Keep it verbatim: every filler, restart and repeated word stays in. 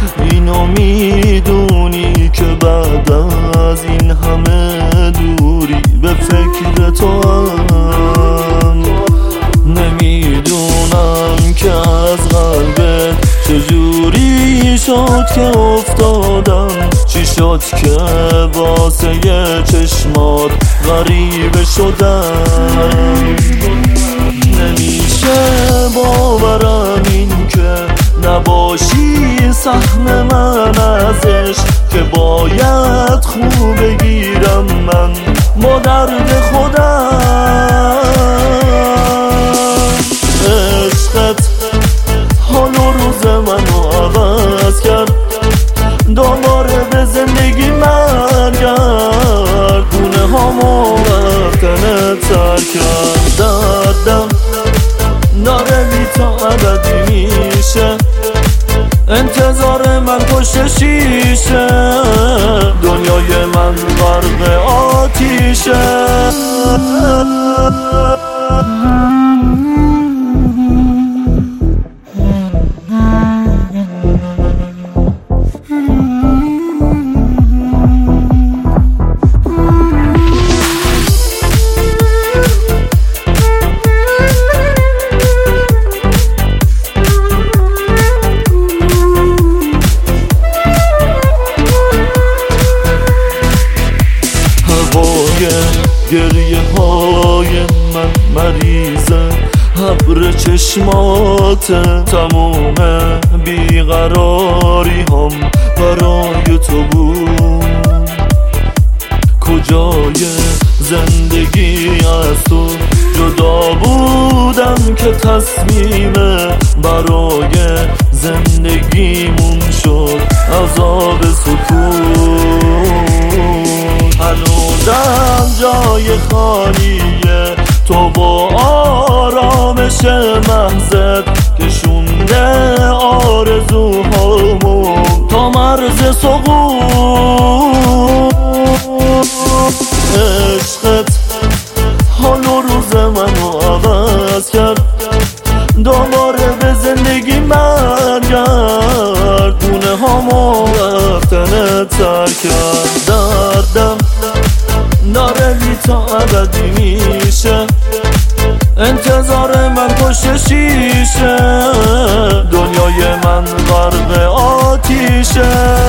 اینو میدونی که بعد از این همه دوری به فکر تو هم. نمیدونم که از قلبت چجوری شد که افتادم، چی شد که واسه چشمات غریبه شدم. نمیشه باورم این که نباشی سهم من ازش، که باید خوب بگیرم من با درد خودم. عشقت حال و روز منو عوض کرد، دوباره به زندگی من گرد، گونه هامو رفتنت سر کرد. دردم داره بی تا ابدی میشه، انتظار من پشت شیشه، دنیای من غرق آتیشه. گریه های من مریضه، ابر چشمات تموم بیقراری هم برای تو بود. کجای زندگی از تو جدا بودم که تصمیم برای زندگیمون شد عذاب سکون. هنوزم جای خالیه تو با آرامش محضت، کشونده آرزوهامو تا مرز سقوط. عشقت حال و روز منو عوض کرد، دوباره به زندگی من گرد، گونه هامو رفتنت سر کرد. دردم داره بی تا ابدی میشه، انتظار من پشت شیشه، دنیای من غرق آتیشه.